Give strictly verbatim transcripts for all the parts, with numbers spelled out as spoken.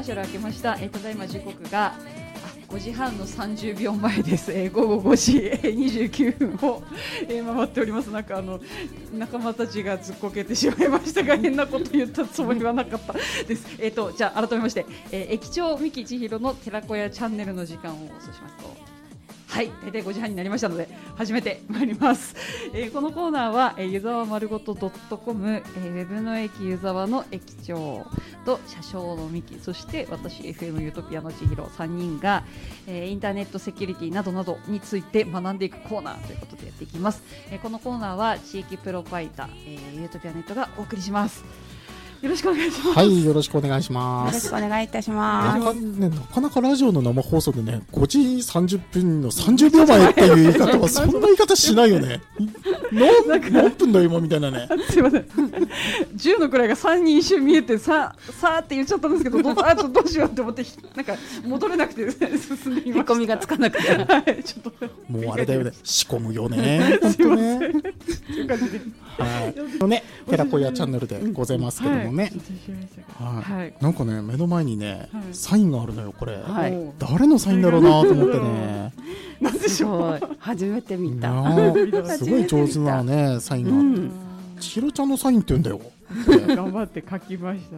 シャル明けました。えー、ただいま時刻がごじはんのさんじゅうびょうまえです。えー、ごごごじにじゅうきゅうふんを、えー、回っております。なんかあの仲間たちがずっこけてしまいましたが、変なこと言ったつもりはなかったです。えーとじゃあ改めまして、えー、駅長三木千尋の寺子屋チャンネルの時間をそうしますと、はい、大体ごじはんになりましたので始めてまいります。えー、このコーナーは、えー、湯沢丸ごと .com、えー、ウェブの駅湯沢の駅長と車掌のミキ、そして私 エフエム ユートピアの千尋さんにんが、えー、インターネットセキュリティなどなどについて学んでいくコーナーということでやっていきます。えー、このコーナーは地域プロバイダー、えー、ユートピアネットがお送りします。よろしくお願いします。 はい、よろしくお願いします。 よろしくお願いいたします。 なか、ね、なかなかラジオの生放送でね、ごじさんじゅっぷんのさんじゅうびょうまえっていう言い方はそんな言い方しないよね。何, 何分だ今みたいなね。 すいません。じゅうのくらいがさんに一瞬見えてささーって言っちゃったんですけど、ど う, あとどうしようって思ってなんか戻れなくて進んでいました。 へこみがつかなくて、 はい、ちょっともうあれだよね。仕込むよね。本当ね。 という感じで。 はい。ね、寺子屋チャンネルでございますけどもね。はい。はい、なんかね、目の前にね、はい、サインがあるのよこれ。はい、誰のサインだろうなと思ってね。 なんでしょう。 初めて見た。 すごい上手なねサインが。うん、千尋ちゃんのサインって言うんだよ。 頑張って書きました。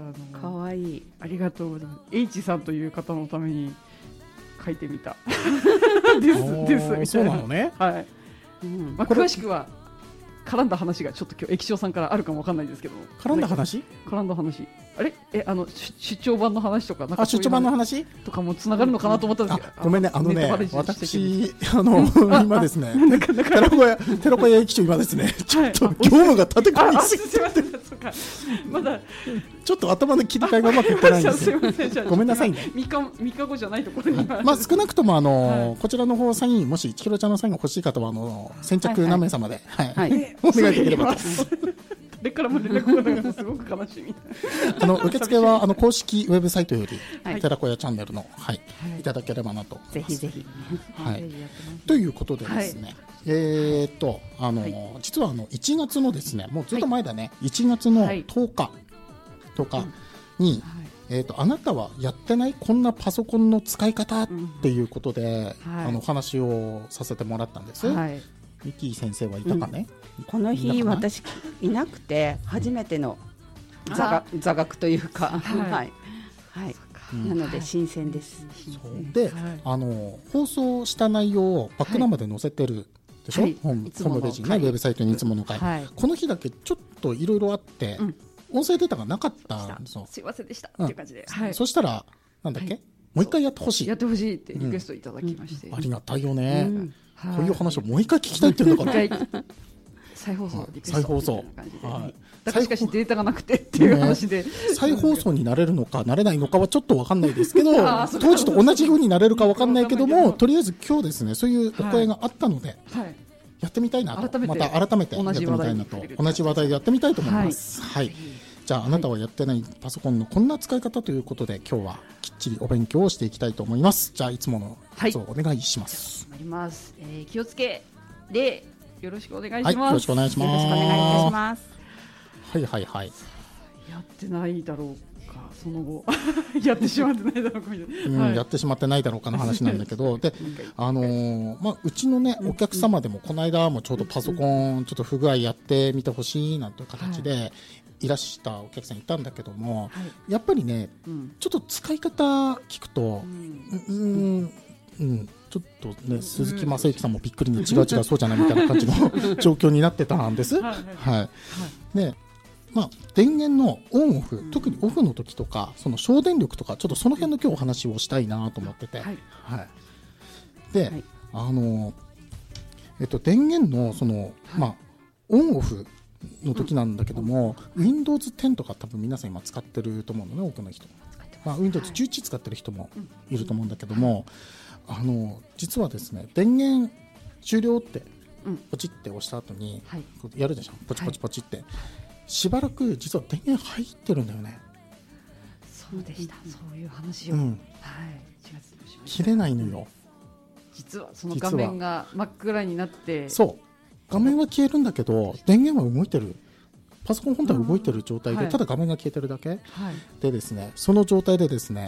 かわいい。 ありがとうございます。H さんという方のために書いてみた。ですです。 そうなのね。 はい。うん、まあ詳しくは。絡んだ話がちょっと今日駅長さんからあるかもわかんないですけど、 絡んだ話絡んだ話あれえあの出張版の話とかなんかあ出張版の話とかもつながるのかなと思ったんですけど、 ごめんねあのね私あの今ですね寺子屋寺子屋駅長今ですねちょっと業務が立て込みすぎて、 すみませんそうかまだちょっと頭の切り替えがうまくいってないんですよ。ごめんなさいね。 みっかみっかごじゃないところにまあ少なくともあのこちらの方サインもし千尋ちゃんのサインが欲しい方はあの先着何名様ではいお願いできればと。 誰からも連絡がなくてすごく悲しみ。 あの受付はあの公式ウェブサイトより寺子屋チャンネルのはいいただければなと。 ぜひぜひ。 はい。ということでですね。えっとあの実はあのいちがつのですねもうずっと前だねいちがつのとおかとかにえっとあなたはやってないこんなパソコンの使い方っていうことであのお話をさせてもらったんです。ミキ先生はいたかね、 うん、この日私いなくて初めての座学、座学というかはい、はいはい、うん、なので新鮮です。 そうで、はい、あの放送した内容をバックナンバーで載せてるでしょ、はい、ホームページにね、ウェブサイトにいつもの回、はい、この日だけちょっといろいろあって、うん、音声データがなかったんですよ。 すいませんでした、うん、っていう感じで、はい、 そしたらなんだっけ、はい、もう一回やってほしいやってほしいってリクエストいただきまして、 うん、ありがたいよね、うん、こういう話をもう一回聞きたいっていうのかな。 再放送リクエスト再放送、 はい、だからしかしデータがなくてっていう話で、ね、 再放送になれるのかなれないのかはちょっと分かんないですけど当時と同じようになれるか分かんないけどもとりあえず今日ですねそういうお声があったので、はいはい、やってみたいなとまた改めてやってみたいなと同じ話題でやってみたいと思います。はい、はい、じゃああなたはやってないパソコンのこんな使い方ということで今日はきっちりお勉強をしていきたいと思います。じゃあいつものやつをお願いします。 はい、ます、えー、気をつけでよろしくお願いします。 はい、よろしくお願いします。 よろしくお願いいたします。 はいはいはい。 やってないだろうかその後やってしまってないだろうかみたいな、 うんはい、やってしまってないだろうかの話なんだけどで、あのーまあ、うちのねお客様でもこの間もちょうどパソコンちょっと不具合やってみてほしいなんていう形で、はいいらしたお客さんいたんだけども、はい、やっぱりね、うん、ちょっと使い方聞くと、うんうんうん、ちょっとね鈴木雅之さんもびっくりに違う違うそうじゃないみたいな感じの状況になってたんです。はいはいはい、でまあ、電源のオンオフ、うん、特にオフの時とかその省電力とかちょっとその辺の今日お話をしたいなと思ってて、はいはい、で、はい、あのえっと電源のその、はいまあ、オンオフの時なんだけども、うん、ウィンドウズテンとか多分皆さん今使ってると思うのね多くの人、まあ、ウィンドウズじゅういち使ってる人もいると思うんだけども、あの実はですね電源終了ってポチって押した後に、はい、やるでしょポチポチポチって、はい、しばらく実は電源入ってるんだよね。 そうでした、うん、そういう話を、うんはい、しがつにしました。 切れないのよ。 実はその画面が真っ暗になってそう画面は消えるんだけど電源は動いてるパソコン本体は動いてる状態で、うんはい、ただ画面が消えてるだけ、はい、でですねその状態でですね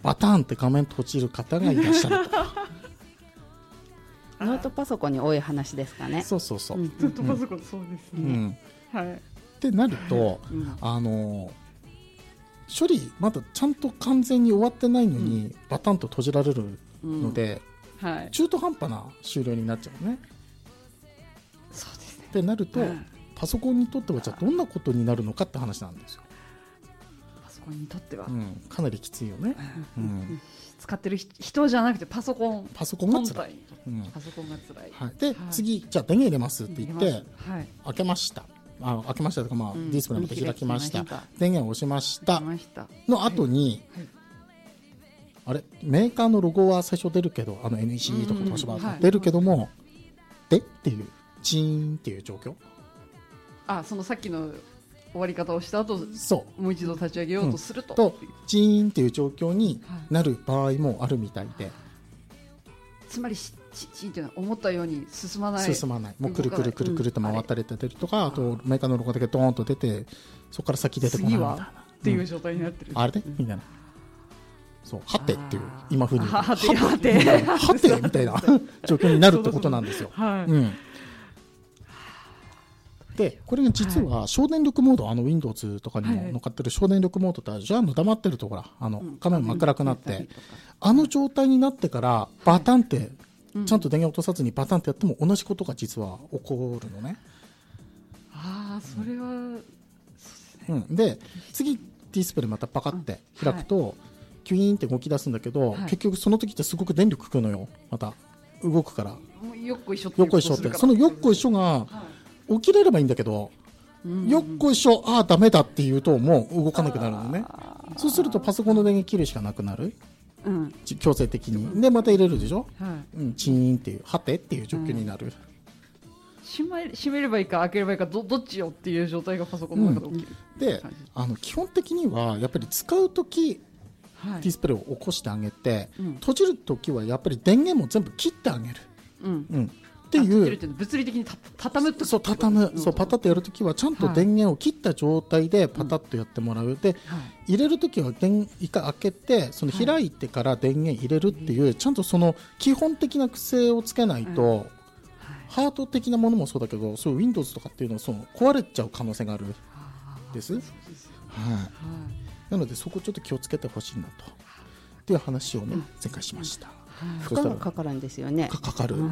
バタンって画面閉じる方がいらっしゃるとノートパソコンに多い話ですかね。 そうそうそう、 ノートパソコンそうですね、 うんはい、 ってなると、 うん、 あの処理まだちゃんと完全に終わってないのに、うん、バタンと閉じられるので、 うんはい、 中途半端な終了になっちゃうね。 そうですね。 ってなると、 うん、 パソコンにとってはじゃあどんなことになるのかって話なんですよ。 パソコンにとっては、 うん、かなりきついよね、うんうん、 使ってる人じゃなくてパソコンパソコンがつらい、 うん、パソコンがつらい、 はい、で、はい、次じゃあ電源入れますって言って、はい、開けましたあ開けましたとか、まあうん、ディスプレイまた開きました、電源を押しましたの後に、はいはい、あれメーカーのロゴは最初出るけどあの エヌイーシー とか東芝とか出るけども、はい、でっていうチーンっていう状況。 あそのさっきの終わり方をした後そうもう一度立ち上げようとすると、 うん、とチーンっていう状況になる場合もあるみたいで、はい、 つまりチーンっていうのは思ったように進まない進まないもうくるくるくるくるって回ったり出るとか、うん、あ, あとメーカーのロゴだけドーンと出てそこから先出てこないみたいなっていう状態になってる、 うん、あれでみたいなそうはてっていう今風にはてはてはてみたいな状況になるってことなんですよ。はい、うんでこれが実は省電力モード、はい、あの Windows とかにも乗っかってる省電力モードってあるじゃん、黙ってるとほらあの画面真っ暗くなって、うん、あの状態になってからバタンって、はい、ちゃんと電源落とさずにバタンってやっても同じことが実は起こるのね。 ああそれは、うん、そうですね、 うん、で次ディスプレイまたパカって開くと、うんはい、キュイーンって動き出すんだけど、はい、結局その時ってすごく電力食うのよ。また動くからよっこいしょっていうことするからそのよっこいしょが、はい起きれればいいんだけど、うんうん、よっこいしょああダメだっていうともう動かなくなるのね。そうするとパソコンの電源切るしかなくなる、うん、強制的にでまた入れるでしょ、はいうん、チーンっていうはてっていう状況になる、うん、 閉め、閉めればいいか開ければいいか ど, どっちよっていう状態がパソコンの中で起きる、 うん、であの基本的にはやっぱり使うとき、はい、ディスプレイを起こしてあげて、うん、閉じるときはやっぱり電源も全部切ってあげる、うんうんっていう物理的にた畳むってそう畳む、うん、そうパタッとやるときはちゃんと電源を切った状態でパタッとやってもらう、はい、で、はい、入れるときは電一回開けてその開いてから電源入れるっていう、はい、ちゃんとその基本的な癖をつけないと、はいはい、ハード的なものもそうだけどそう Windows とかっていうのはその壊れちゃう可能性があるんです。はい、なのでそこちょっと気をつけてほしいなとっていう話をね、うん、前回しました。 負荷がかかるんですよね。 かかる。うん。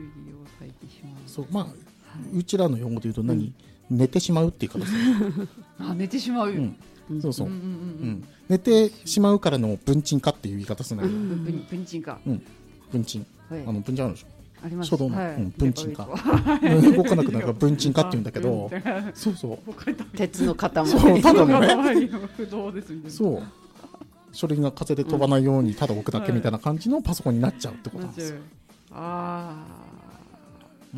そうまあ、はい、うちらの用語で言うと何、うん、寝てしまうっていう形で。 あ寝てしまう。うん、 そうそう、うんうんうん。寝てしまうからの文鎮化っていう言い方するんだけど。 文文鎮化。 うん。文鎮。はい、あの文鎮あるでしょ。 あります。 書道の、はい、うん、文鎮化。動かなくなるから文鎮化って言うんだけど。そうそう。 鉄の塊。 そうただのね。不動ですみたいな。 そう。書類が風で飛ばないようにただ置くだけみたいな感じのパソコンになっちゃうってことなんですよ。あうん、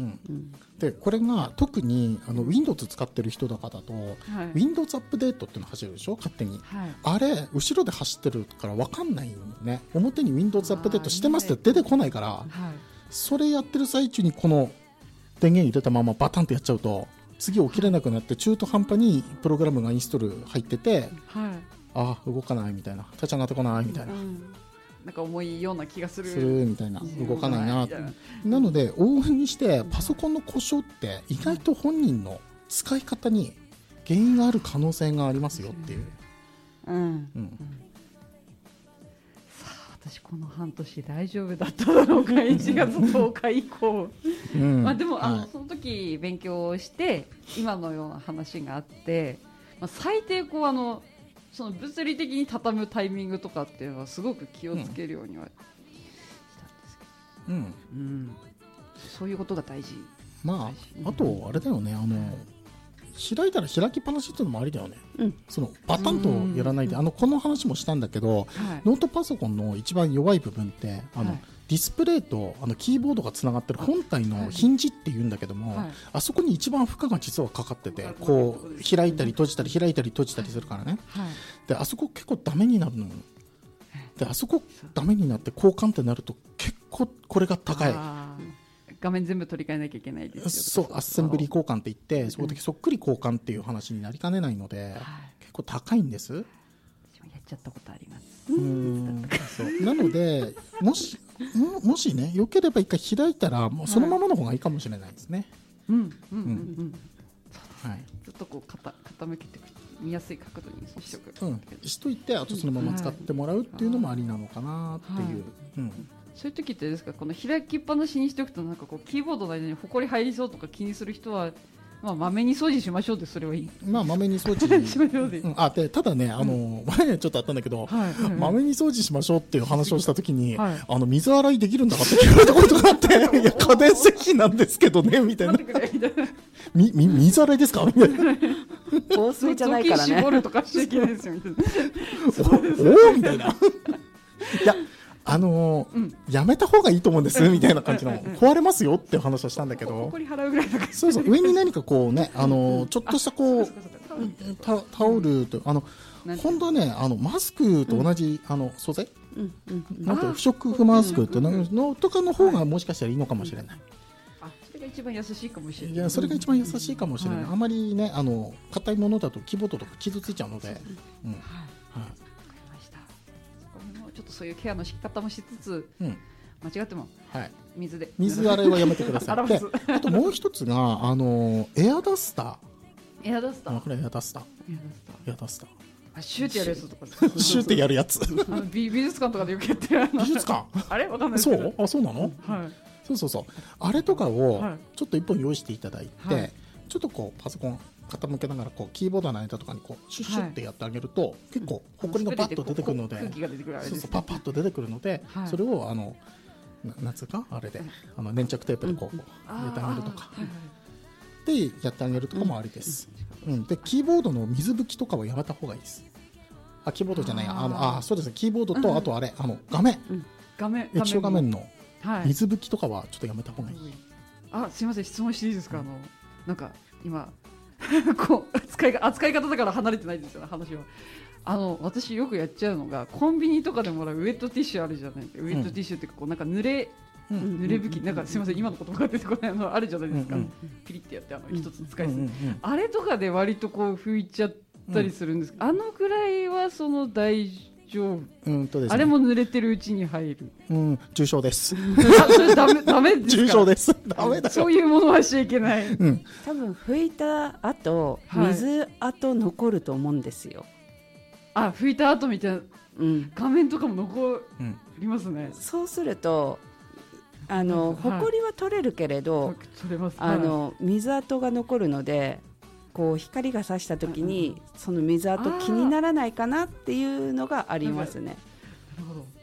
でこれが特にあの Windows 使ってる人とかだと、はい、Windows アップデートっていうの走るでしょ勝手に、はい、あれ後ろで走ってるから分かんないよね。表に Windows アップデートしてますって出てこないから、はい、それやってる最中にこの電源入れたままバタンってやっちゃうと次起きれなくなって中途半端にプログラムがインストール入ってて、はいあ動かないみたいな立ち上がってこないみたいな、うん、 なんか重いような気がするするみたいな動かないななので往々にしてパソコンの故障って意外と本人の使い方に原因がある可能性がありますよっていう、うんうんうん、 さあ私この半年大丈夫だっただろうかいちがつとおか以降、うんまあ、でも、はい、あのその時勉強して今のような話があって、まあ、最低こうあのその物理的に畳むタイミングとかっていうのはすごく気をつけるようにはしたんですけど、うんうん、そういうことが大事。 まああとあれだよねあの開いたら開きっぱなしっていうのもありだよね、うん、そのバタンとやらないであのこの話もしたんだけど、はい、ノートパソコンの一番弱い部分ってあの、はいディスプレイとあのキーボードがつながってる本体のヒンジっていうんだけども、はい、あそこに一番負荷が実はかかっててこう開いたり閉じたり開いたり閉じたりするからね、はい、であそこ結構ダメになるのであそこダメになって交換ってなると結構これが高い画面全部取り替えなきゃいけないですよそうアッセンブリ交換って言ってそこでそっくり交換っていう話になりかねないので、はい、結構高いんです。 やっちゃったことあります。 うーんそうなのでもしももしねよければ一回開いたらもうそのままの方がいいかもしれないですね。 うんうんうんうん。 はい。 ちょっとこう傾傾けて見やすい角度にしておく。 うん。しといてあとそのまま使ってもらうっていうのもありなのかなっていう。 はいうん。 そういう時ってですか、この開きっぱなしにしておくとなんかこうキーボードの間にホコリ入りそうとか気にする人は、まあまめに掃除しましょうってそれはいい。 まあまめに掃除しましょうで。 うん、あでただねあの、うん、前ちょっとあったんだけど、 はいはいはい、 まめに掃除しましょうっていう話をした時に、 はい、 あの水洗いできるんだかって聞かれたことがあっていや家電製品なんですけどねみたいなみみ水洗いですかみたいな防水じゃないからね絞るとかしちゃいけないですよみたいなおおみたいないやあのーうん、やめた方がいいと思うんですみたいな感じの壊れますよっていう話をしたんだけど、そうそう上に何かこうねあのー、ちょっとしたこうタ, タオルとあの本当はねあのマスクと同じ、うん、あの素材、うんうんうん、なんて不織布マスクってのとかの方がもしかしたらいいのかもしれない。 あそれが一番優しいかもしれない。 いやそれが一番優しいかもしれない。はい、あまりねあの硬いものだとキーボードとか傷ついちゃうので。うんはいちょっとそういうケアの仕方もしつつ、うん、間違っても水で、はい、 水洗いはやめてください。であともう一つがあのエアダスターエアダスターこれエアダスターエアダスターあシューってやるやつとかシューってやるやつあの 美, 美術館とかでよくやってる美術館あれわかんないですけどそうあそうなの、はい、そうそうそうあれとかをちょっと一本用意していただいて、はい、ちょっとこうパソコン傾けながらこうキーボードの間とかにこうシュッシュッってやってあげると、はい、結構ほこりがパッと出てくるので、そうそうパッパッと出てくるので、はい、それをあのなんつうかあれで、はい、あの粘着テープでこう、うん、こう入れてあげるとか、でやってあげるとかもありです。うんうん、でキーボードの水拭きとかはやめた方がいいです。あキーボードじゃないあのあそうですねキーボードと、うん、あとあれあの画面、うん、画面液晶画面の水拭きとかはちょっとやめた方がいい。はい、 あすみません質問していいですか、うん、あのなんか今こう扱いが扱い方だから離れてないですよね話は。あの私よくやっちゃうのがコンビニとかでもらうウェットティッシュあるじゃないですか、ウェットティッシュってこうなんか濡れ、うん、濡れ拭きなんかすみません今の言葉が出てこないのあるじゃないですか、うん、ピリってやってあの一つ使いする、うんうん、あれとかで割とこう拭いちゃったりするんですけど、うん、あのぐらいはその大丈夫、うんとですね、あれも濡れてるうちに入る、 うん、重症ですそれダメ、ダメですか重症ですダメだよそういうものはしちゃいけない、うん、 多分拭いた後、はい、水跡残ると思うんですよ。 あ拭いた後みたいな、うん、画面とかも残りますね、 うん、そうするとあの、はい、ほこりは取れるけれど取れます、あの、はい、水跡が残るのでこう光が差した時にその水跡気にならないかなっていうのがありますね。 なるほど、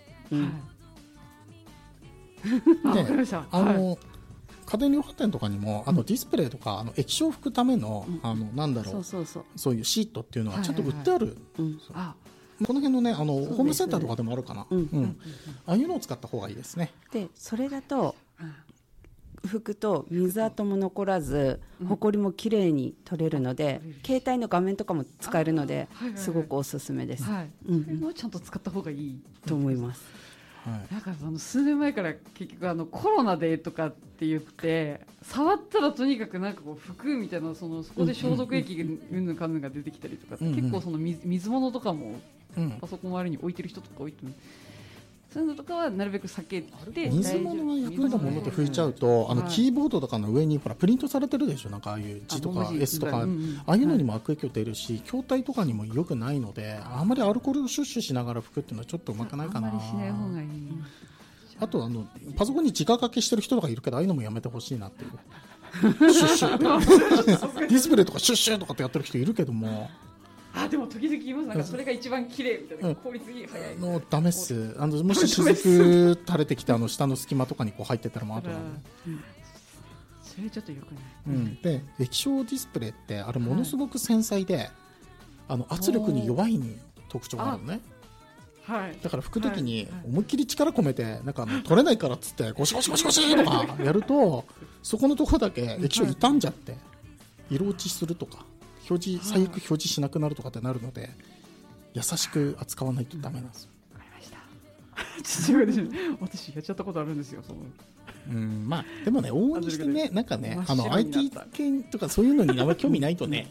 うん、 あ、わかりました。あの、はい、家電量販店とかにもあのディスプレイとかあの液晶を拭くための、うん、あのなんだろう、そうそうそう、そういうシートっていうのはちょっと売ってある、はいはいはい、あこの辺のねあのホームセンターとかでもあるかな、うんうん、ああいうのを使った方がいいですね。 でそれだと拭くと水跡も残らずほこりもきれいに取れるので、うん、携帯の画面とかも使えるので、はいはいはい、すごくおすすめです、はい、 うん、それもちゃんと使った方がいいと思います。 はい、なんかあの数年前から結局あのコロナでとかって言って触ったらとにかくなんかこう拭くみたいな そのそこで消毒液がうんぬんかんぬんが出てきたりとか、うんうん、結構その 水, 水物とかもパソコン周りに置いてる人とか多いと思う、そういうのとかはなるべく避けて、 水物が役立つもので拭いちゃうと、あのキーボードとかの上にほらプリントされてるでしょ、なんかああいう字とか S とか、うんうん、ああいうのにも悪影響出るし、はい、筐体とかにも良くないので、あんまりアルコールをシュッシュしながら拭くっていうのはちょっとうまくないかな。 あんまりしない方がいい。 あとあのパソコンに直書きしてる人とかいるけど、ああいうのもやめてほしいなっていうシュッシュディスプレイとかシュッシュとかってやってる人いるけども、 あでも時々言います、なんかそれが一番綺麗みたいな、うん、効率いい早いのダメっす。あのもし雫垂れてきてあの下の隙間とかにこう入ってったらもう後なんで、うん、 それちょっとよくない、 うん、で液晶ディスプレイってあれものすごく繊細で、はい、あの圧力に弱い特徴があるのね。はい、だから拭くときに思いっきり力込めてなんかあの取れないからっつってゴシゴシゴシゴシとかやるとそこのところだけ液晶傷んじゃって色落ちするとか表示最悪表示しなくなるとかってなるので、優しく扱わないとダメなんですよ。 わかりました。私やっちゃったことあるんですよ。そのうんまあでもね往々にしてねなんかねあの アイティー 系とかそういうのにあんまり興味ないとね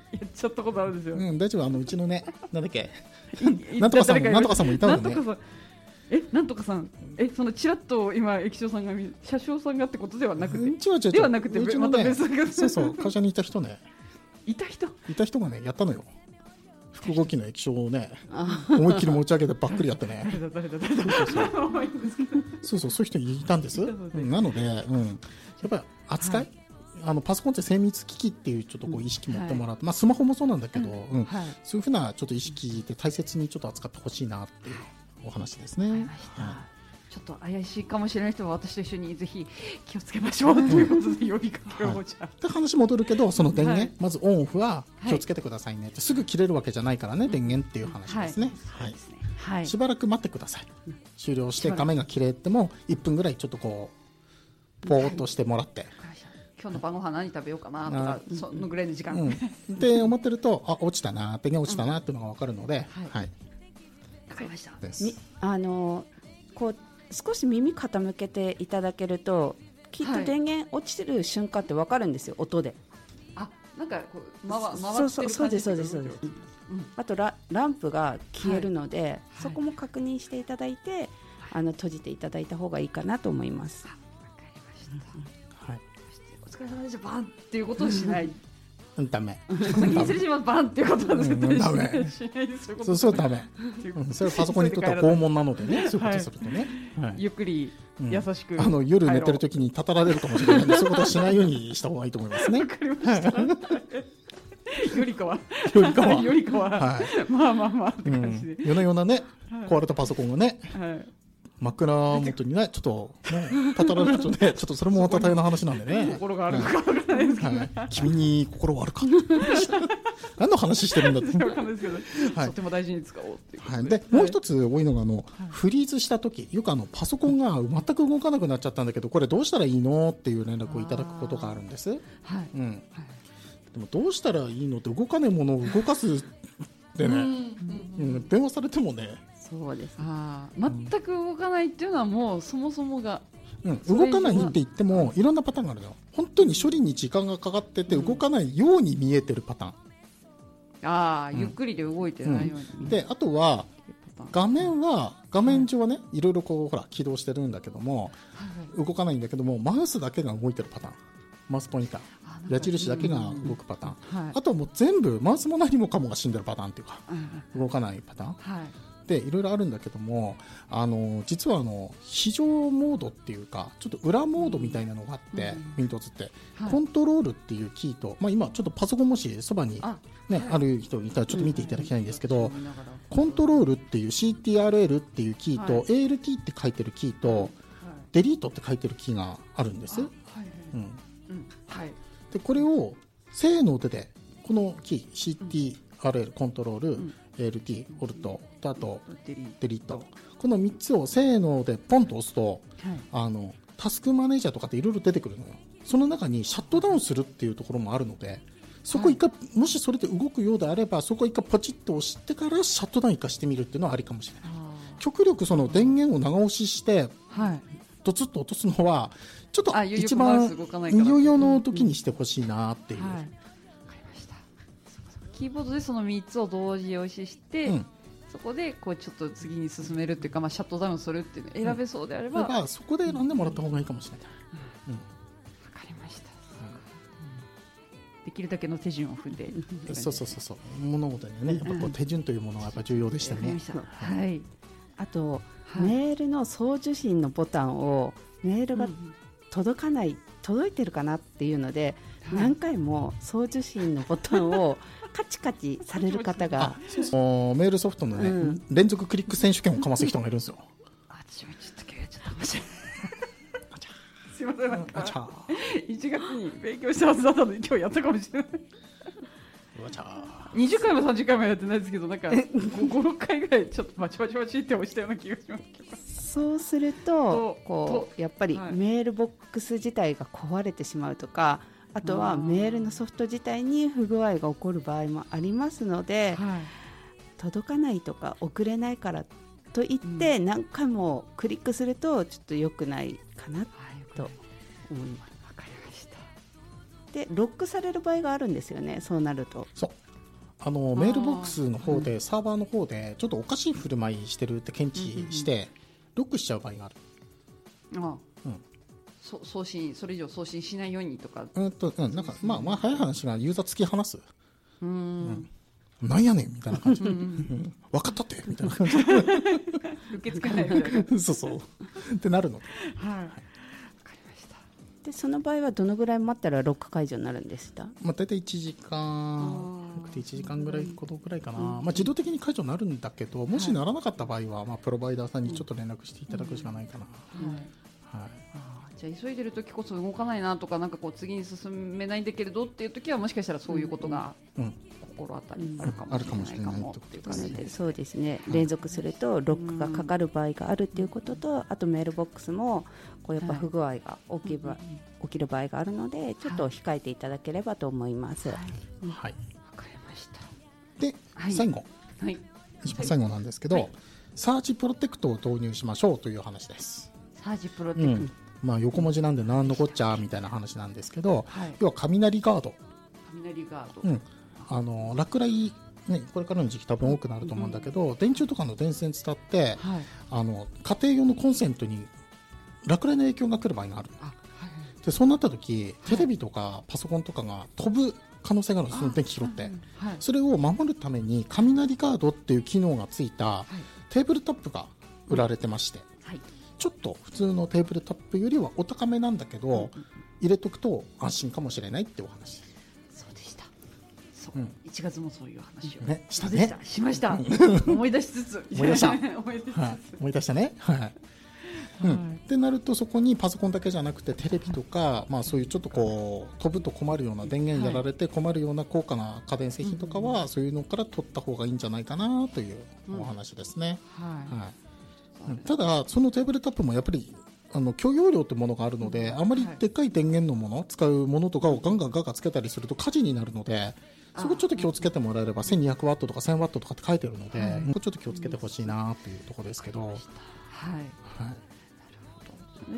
やっちゃったことあるんですよ。 うん、大丈夫。あのうちのね、なんだっけなんとかさんもなんとかさんもいたのね。 え、なんとかさん、え、そのちらっと今駅長さんが車掌さんがってことではなくて、 うん、違う違う違う、 ではなくて、ね、また別のそうそう、会社にいた人ね、 いた人いた人がねやったのよ。複合機の液晶をね思いっきり持ち上げてばっくりやってね。そうそうそういう人いたんです。なので、うん、やっぱり扱い、はい、あのパソコンって精密機器っていうちょっとこう意識持ってもらって、うん、まあスマホもそうなんだけど、うんうん、はい、そういうふうなちょっと意識で大切にちょっと扱ってほしいなっていうお話ですね。はい、 ちょっと怪しいかもしれない人は私と一緒にぜひ気をつけましょうということで呼びかけをじゃあ、 はい、で話戻るけど、その電源、はい、まずオンオフは気をつけてくださいねって、はい、すぐ切れるわけじゃないからね、電源っていう話ですね。はい、はい、しばらく待ってください。終了して画面が切れてもいっぷんぐらいちょっとこうポーっとしてもらって、はい、 今日の晩ご飯何食べようかなとか、そのぐらいの時間、 うん、って思ってると、あ、落ちたな、電源落ちたなっていうのが分かるので、 うん、はい、はい、分かりました。 あのこう少し耳傾けていただけるときっと電源落ちてる瞬間って分かるんですよ、音で。 あ、なんかこう回回ってる感じ。 そうそうそうですそうですそうです。うん、あと ラ, ランプが消えるので、はい、そこも確認していただいて、はい、あの閉じていただいた方がいいかなと思います。わかりました。 はい。お疲れ様でした。バンっていうことをしない。 ダメ。 失礼します。バンっていうことは絶対しない。 そうそうダメ。それはパソコンにとっては拷問なのでね。そういうことするとね。 ゆっくり優しく。 あの夜寝てる時にたたられるかもしれないので、そういうことはしないようにした方がいいと思いますね。 わかりました。よりかは。 よりかは。 よりかは。まあまあまあって感じで。 夜な夜なね、壊れたパソコンがね。枕元にね、ちょっとね、たたられるとね、ちょっとそれもまた大変な話なんでね。 心があるのかわからないですけど、はい、 君に心はあるか。何の話してるんだって。 わかんないですけど、はい、とても大事に使おうっていうことで。 はい、で、もう一つ多いのがあの、はい、フリーズした時、よくあのパソコンが全く動かなくなっちゃったんだけど、これどうしたらいいのっていう連絡をいただくことがあるんです。はい。うん。はい、でもどうしたらいいのって動かないものを動かすってね、うん、電話されてもね。 そうです。 あ、全く動かないっていうのはもうそもそもが、 うん、動かないって言ってもいろんなパターンがあるのよ。本当に処理に時間がかかってて動かないように見えてるパターン、 うん、ああ、ゆっくりで動いてないように、 うん、で、あとは画面は画面上はね、いろいろこうほら起動してるんだけども、はい、動かないんだけどもマウスだけが動いてるパターン、マウスポインター矢印だけが動くパターン、うん、はい、あとはもう全部マウスも何もかもが死んでるパターンっていうか、うん、動かないパターン、はい、でいろいろあるんだけども、あの実はあの非常モードっていうかちょっと裏モードみたいなのがあって、うん、Windows って、はい、コントロールっていうキーと、まあ、今ちょっとパソコンもしそばに、ね、あ, ある人いたらちょっと見ていただきたいんですけど、うん、コントロールっていう シーティーアールエル っていうキーと、はい、エーエルティー って書いてるキーと、はい、デリートって書いてるキーがあるんです。はい、うんうん、はい、でこれをせーのででこのキー シーティーアールエル コントロール、うん、エーエルティー オルトとあとデリート、このみっつをせーのでポンと押すと、はい、あのタスクマネージャーとかっていろいろ出てくるのよ。その中にシャットダウンするっていうところもあるので、そこ一回、はい、もしそれで動くようであればそこ一回ポチッと押してからシャットダウン一回してみるっていうのはありかもしれない。極力その電源を長押しして、はい、ドツッと落とすのはちょっと一番いよいよの時にしてほしいなっていう、うんうん、はい、 キーボードでそのみっつを同時押しして、うん、そこでこうちょっと次に進めるっていうか、まあ、シャットダウンするっていうのを選べそうであれば、 うん、そこで選んでもらった方がいいかもしれない。わ、 うんうん、かりました、うん、できるだけの手順を踏んでそうそうそうそう、物事にねやっぱこう手順というものがやっぱ重要でしたね、 うん、はい、あと、はい、メールの送受信のボタンをメールが届かない、うん、届いてるかなっていうので、はい、何回も送受信のボタンをカチカチされる方がそうそうメールソフトの、ね、うん、連続クリック選手権をかます人がいるんですよ。 私もちょっと今日やっちゃったかもしれないすいません、なんかいちがつに勉強したはずだったのに今日やったかもしれない。にじゅっかいもさんじゅっかいもやってないですけど、なんかご、ろっかいぐらいちょっとバチバチバチって押したような気がしますけど、 そうするとこうやっぱりメールボックス自体が壊れてしまうとか、あとはメールのソフト自体に不具合が起こる場合もありますので、はい、届かないとか送れないからといって何回もクリックするとちょっと良くないかなと思います。 わかりました。 でロックされる場合があるんですよね。そうなるとそうあのメールボックスの方で、うん、サーバーの方でちょっとおかしい振る舞いしてるって検知して、うんうんうん、ロックしちゃう場合がある。 ああ、うん、そ送信それ以上送信しないようにとか、 うんとうん、なんかまあまあ早い話がユーザー突き放す。うん、うん、なんやねんみたいな感じで、うん、分かったってみたいな感じで受け付けないみたいなそうそうってなるので、 はい、はい、 でその場合はどのぐらい待ったらロック解除になるんでした？ まあ、大体いちじかんいちじかんぐらいことぐらいかな、うん、まあ、自動的に解除になるんだけど、もしならなかった場合は、まあ、プロバイダーさんにちょっと連絡していただくしかないかな、うんうん、はい、 あ、じゃあ急いでる時こそ動かないなとか、なんかこう次に進めないんだけれどっていう時はもしかしたらそういうことが心当たりあるかもしれないかもっていう感じで、 そうですね、連続するとロックがかかる場合があるっていうことと、あとメールボックスもこうやっぱ不具合が起きば、起きる場合があるので、ちょっと控えていただければと思います。はい、 はい、 わかりました。 で、はい、最後、はい、一番最後なんですけど、はい、サーチプロテクトを導入しましょうという話です。 サーチプロテクト、うん、 まあ、横文字なんで何のこっちゃみたいな話なんですけど、はい、要は雷ガード、 雷ガード、 うん、あの落雷、ね、これからの時期多分多くなると思うんだけど、うん、電柱とかの電線伝って、はい、あの家庭用のコンセントに落雷の影響が来る場合がある。あ、はい、でそうなった時、テレビとかパソコンとかが飛ぶ可能性があるんです。その電気拾って、はいはい、それを守るために雷ガードっていう機能がついた、はい、テーブルトップが売られてまして、はい、ちょっと普通のテーブルトップよりはお高めなんだけど、うん、入れとくと安心かもしれないってお話。 そうでした。そう、うん、いちがつもそういう話を、 ね、したね、 しました。思い出しつつ思い出した思い出しつつ、はい、思い出したね、はいうん、ってなると、そこにパソコンだけじゃなくてテレビとか、まあ、そういうちょっとこう飛ぶと困るような電源やられて困るような高価な家電製品とかは、そういうのから取った方がいいんじゃないかなというお話ですね、はいはい、ただそのテーブルトップもやっぱりあの許容量というものがあるので、あまりでっかい電源のもの使うものとかをガンガンガンガンつけたりすると火事になるので、そこちょっと気をつけてもらえれば せんにひゃくワット とか せんワット とかって書いてるので、はい、ちょっと気をつけてほしいなというところですけど、はい、 はい、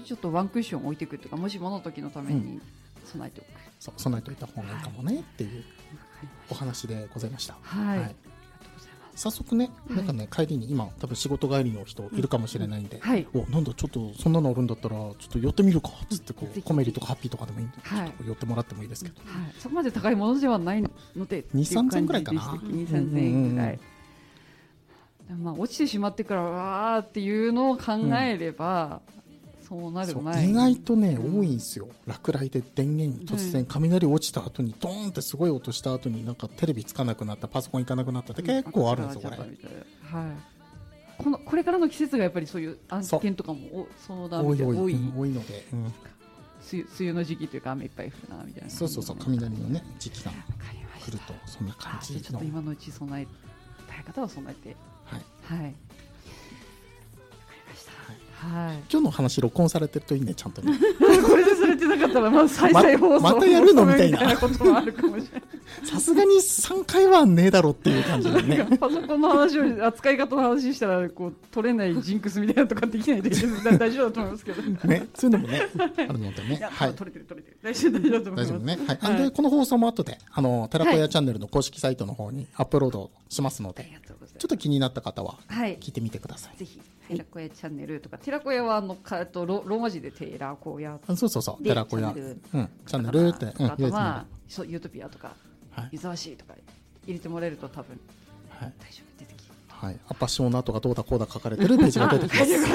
ちょっとワンクッション置いていくというか、もしもの時のために備えておく、うん、 そう備えておいた方がいいかもねっていうお話でございました。 はい、はい、 早速ね、なんかね、帰りに今多分仕事帰りの人いるかもしれないんで、はい、おなんだちょっとそんなのあるんだったらちょっと寄ってみるかっつってこうコメリとかハッピーとかでもいいんで、はい、ちょっと寄ってもらってもいいですけど、 はい、そこまで高いものではないのでにさんぜんえんぐらいかな。 にさんぜんえんぐらい、まあ、落ちてしまってからわーっていうのを考えれば、うん、そうなる前意外とね、うん、多いんですよ。落雷で電源突然雷落ちた後にドーンってすごい音した後になんかテレビつかなくなった、パソコンいかなくなったって結構あるんですよ、これ。はい、 このこれからの季節がやっぱりそういう案件とかも相談みたいな多い、 多いので、うん、 梅雨、梅雨の時期というか雨いっぱい降るなみたいな、ね、 そうそうそう、雷のね時期が来るとそんな感じの。 ちょっと今のうち備えたい方は備えて、はいはい、はい、 今日の話録音されてるといいね、ちゃんとねこれでされてなかったらまず再々放送ま, またやるのみたいなこともあるかもしれない。 さすがにさんかいはねえだろっていう感じでねパソコンの話を扱い方の話したらこう取れないジンクスみたいなとかできないで大丈夫だと思いますけどね、そういうのもねあるのでね、 はい、取れてる取れてる大丈夫大丈夫だと思います。大丈夫ね、はいはい、 でこの放送も後であの寺子屋チャンネルの公式サイトの方にアップロードしますので、はい、ちょっと気になった方は聞いてみてください、はい、 ぜひ寺子屋チャンネルとか、寺子屋はあのかと ロ, ローマ字でテラコ屋、 そうそうそう、寺子屋チャンネルって、 うん、あとはそうユートピアとか、はい、湯沢市とか入れてもらえると多分、はい、大丈夫出てきます。 はい、アッパッションの後がどうだこうだ書かれてるページが出てき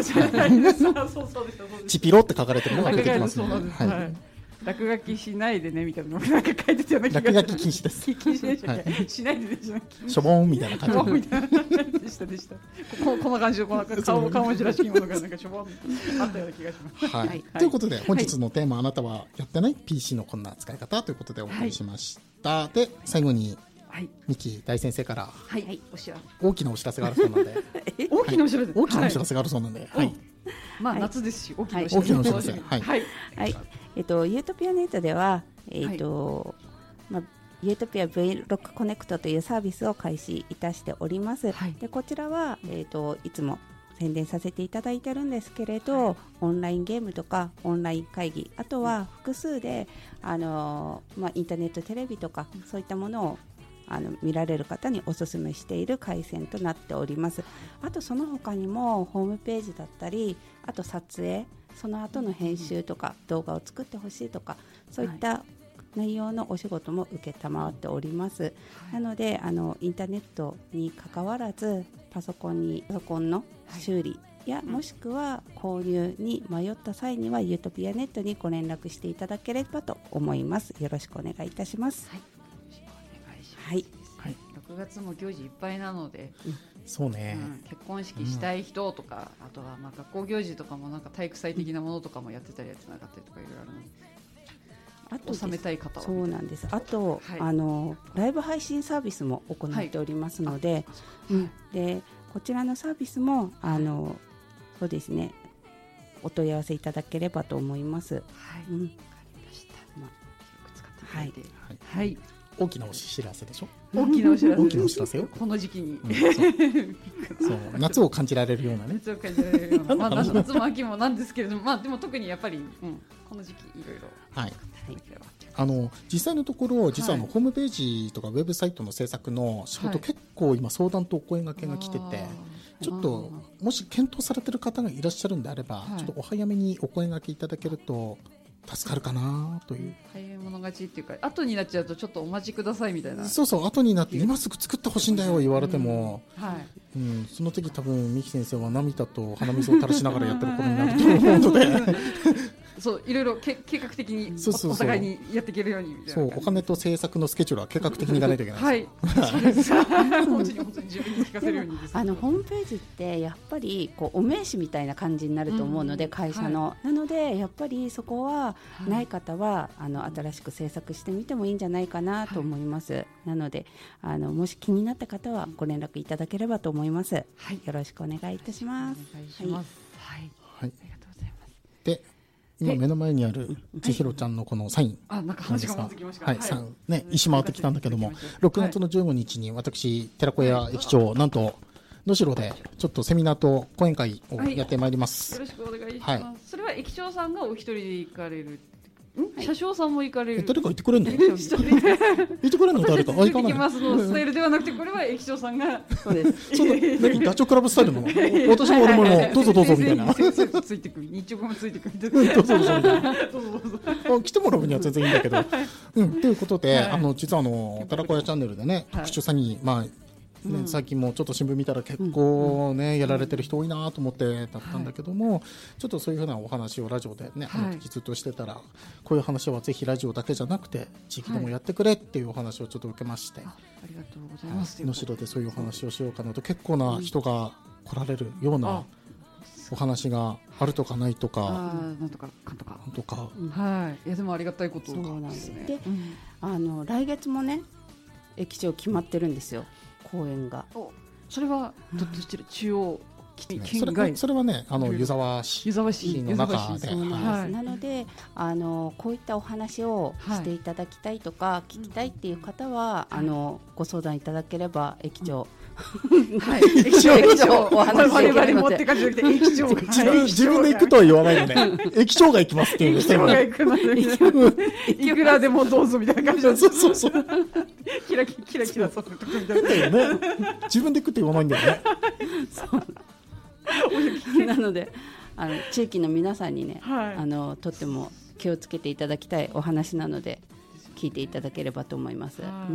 ますチピロって書かれてるのが出てきますので、はい、 落書きしないでねみたいなのがなんか書いてたような気がする。 落書き禁止です。 禁止でしたっけ、はい、しないでねじゃなくてしょぼんみたいな感じみたいなでしたでした。こ, こんな感じでこの顔顔文字らしいものがなんかしょぼんあったような気がします。 はいはい、ということで本日のテーマ、はい、あなたはやってない ピーシー のこんな使い方ということでお送りしました。はい、で最後に。はい、ミキ大先生から、はい、大きなお知らせがあるそうなので大きなお知らせ、 大きなお知らせがあるそうなので、はい、 まあ夏ですし大きなお知らせ、はいはい、えっとユートピアネットではえっとまあユートピア ブイロック コネクトというサービスを開始いたしております。はい、でこちらはえっといつも宣伝させていただいてるんですけれど、はい、オンラインゲームとかオンライン会議、あとは複数であの、まあ、インターネットテレビとかそういったものをあの見られる方にお勧めしている回線となっております。あとその他にもホームページだったり、あと撮影、その後の編集とか動画を作ってほしいとか、そういった内容のお仕事も受けたまわっております、はい、なのであのインターネットに関わらずパソコンにパソコンの修理や、はい、もしくは購入に迷った際にはユートピアネットにご連絡していただければと思います。よろしくお願いいたします。 はい、よろしくお願いします。 はい、 はい、ろくがつも行事いっぱいなので、 うん、そうね、 うん、結婚式したい人とか、うん、あとはまあ学校行事とかもなんか体育祭的なものとかもやってたりやってなかったりとかいろいろあるので、あと収めたい方はそうなんです。あと、はい、あのライブ配信サービスも行っておりますので、はい、うん、でこちらのサービスもあのそうですね、お問い合わせいただければと思います。はい、うん、わかりました。まあ、 使っていただいて、 はい、はい、大きなお知らせでしょ。 大きなお知らせ、 大きなお知らせよ。 この時期に、 うん、そうそう夏を感じられるようなね。 夏を感じられるような、まあ、夏も秋もなんですけれども、まあでも特にやっぱり、うん、この時期いろいろ。 はい。あの実際のところ、実はあの、はい、ホームページとかウェブサイトの制作の仕事、はい、結構今相談とお声掛けが来てて、ちょっともし検討されている方がいらっしゃるんであれば、はい、ちょっとお早めにお声掛けいただけると助かるかなという。 早い者勝ちっていうか、後になっちゃうとちょっとお待ちくださいみたいな。 そうそう、後になって今すぐ作ってほしいんだよ言われても、うん、はい、うん、その時多分三木先生は涙と鼻水を垂らしながらやってる頃になると思うのでそう、いろいろけ計画的に お, そうそうそうお互いにやっていけるようにみたいな。 そう、お金と制作のスケジュールは計画的にいかないといけないはい、そうです本当に本当に自分に聞かせるようにです。 あのホームページってやっぱりこうお名刺みたいな感じになると思うので、うん、会社の、はい、なのでやっぱりそこはない方は、はい、あの新しく制作してみてもいいんじゃないかなと思います、はい、なのであのもし気になった方はご連絡いただければと思います、はい、よろしくお願いいたします。 お願いします。はい、はい、ありがとうございます。 で今目の前にある千尋ちゃんのこのサイン、 あ、なんか話が回ってきました。 はい、さんね、石回ってきたんだけども、ろくがつのじゅうごにちに私寺子屋駅長、なんと能代でちょっとセミナーと講演会をやってまいります。 よろしくお願いします。はい、それは駅長さんがお一人で行かれる。ん、車掌さんも行かれる。 誰か行ってくれんの？行ってくれんの誰か？ あ、行きますのスタイルではなくて、これは駅長さんが。 そうです。 そんな何ダチョウクラブスタイルの？私も俺もどうぞどうぞみたいな。 ついてくる。日直もついてくる。どうぞどうぞみたいな。どうぞどうぞ。来てもらうには全然いいんだけど。うん、ということで、あの実はあの寺子屋チャンネルでね、特殊詐欺、まあ。ね、うん、最近もちょっと新聞見たら結構ね、うん、やられてる人多いなと思ってだったんだけども、はい、ちょっとそういうふうなお話をラジオでね、はい、あの時ずっとしてたら、こういう話はぜひラジオだけじゃなくて地域でもやってくれっていうお話をちょっと受けまして、はい、 あ, ありがとうございます。 能代でそういうお話をしようかなと、結構な人が来られるようなお話があるとかないとか、 あ、なんとかかんとかなんとか、 うん、はい、いやでもありがたいことですね。そうなんですね。 で、うん、あの来月もね駅長決まってるんですよ、公演が。 それはどっちら、中央県外、それはね、あの湯沢市の中で、 はい、なのであのこういったお話をしていただきたいとか、はい、聞きたいっていう方は、あのご相談いただければ駅長、 はい、駅長駅長お話我々持ってかじゃなくて駅長が自分で行くとは言わないよね。駅長が行きますっていうんですよ。 駅長が行くのでいくらでもどうぞみたいな感じで、 そうそうそう、 キラキラキラキラそうとかみたいなね、自分で行くって言わないんだよね。 そうなのであの地域の皆さんにね、はい、あのとっても気をつけていただきたいお話なので聞いていただければと思います。うん、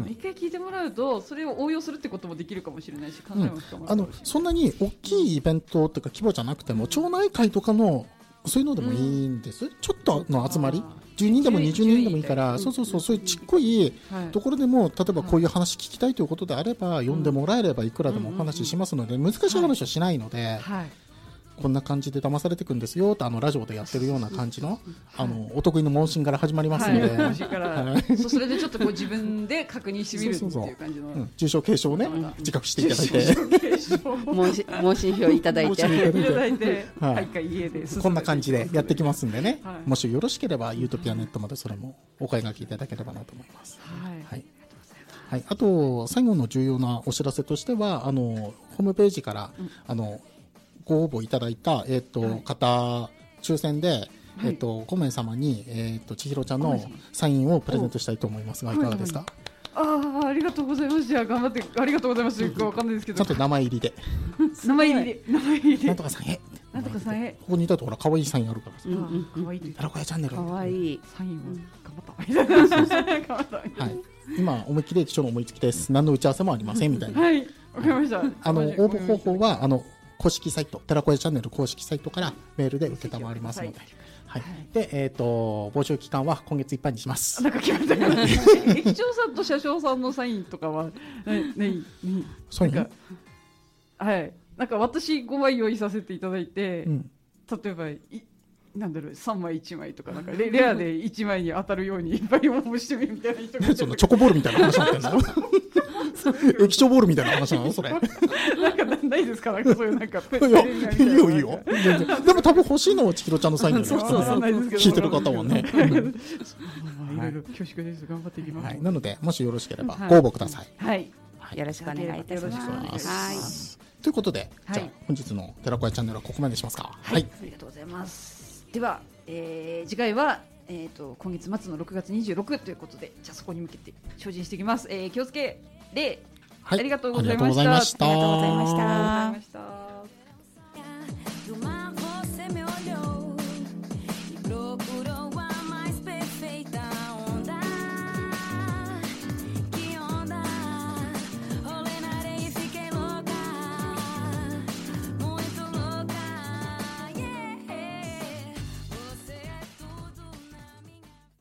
一回聞いてもらうとそれを応用するってこともできるかもしれないし、考えも深まる、 うん、あのそんなに大きいイベントとか規模じゃなくても、町内会とかのそういうのでもいいんです、うん、ちょっとの集まり、じゅうにんでもにじゅうにんでもいいから、そうそうそう、そういうちっこいところでも、例えばこういう話聞きたいということであれば、呼んでもらえればいくらでもお話ししますので、難しい話はしないので、こんな感じで騙されていくんですよと、あのラジオでやってるような感じの、あのお得意の問診から始まりますので、 それでちょっとこう自分で確認してみるっていう感じの重症軽症をね、自覚していただいて、 問診票いただいて、 こんな感じでやってきますんでね、もしよろしければユートピアネットまでそれもお声掛けいただければなと思います。はい、はい、あと最後の重要なお知らせとしては、あのホームページから、うん、あのご応募いただいた、えーとはい、方抽選で、はいえーと、ご名様に、えーと、千尋ちゃんのサインをプレゼントしたいと思いますがいかがですか。 ああ、ありがとうございます。じゃあ頑張ってありがとうございます。よくわかんないですけど。 ちゃんと名前入りで。 名前入りで。名前入りで。 なんとかさんへ。 なんとかさんへ。 ここにいたとほら可愛いサインあるからさ。 可愛い。 寺子屋チャンネル。 可愛いサインを頑張った。頑張った。 はい。今思いっきり駅長の思いつきです。何の打ち合わせもありませんみたいな。 はい。わかりました。 あの応募方法はあの公式サイト寺子屋チャンネル公式サイトからメールで受けたまわりますので。はい、で、えっ、ー、と募集期間は今月いっぱいにします。 なんか決まった駅長さんと車掌さんのサインとかはねねねそういうの。 はい。なんか私ごまい用意させていただいて、うん、例えばいなんだろうさんまいいちまいとかなんか レ, レアでいちまいに当たるようにいっぱい応募してみるみたいな人がそのチョコボールみたいな話になってんの液晶ボールみたいな話なのそれ。 なんかないですかなんかそういうなんかいやいいよいいよ。でも多分欲しいのは千尋ちゃんのサインじゃないですかね。聞いてる方はね。いろいろ恐縮です。頑張っていきます。 はい、なのでもしよろしければご応募ください。 はい。よろしくお願いいたします。 はい。ということで、じゃあ本日の寺子屋チャンネルはここまでしますか。 はい。ありがとうございます。では、えー、次回は、えー、と今月末のろくがつにじゅうろくということで、じゃあそこに向けて精進していきます。えー、気をつけ礼、はい、ありがとうございました。 ありがとうございました。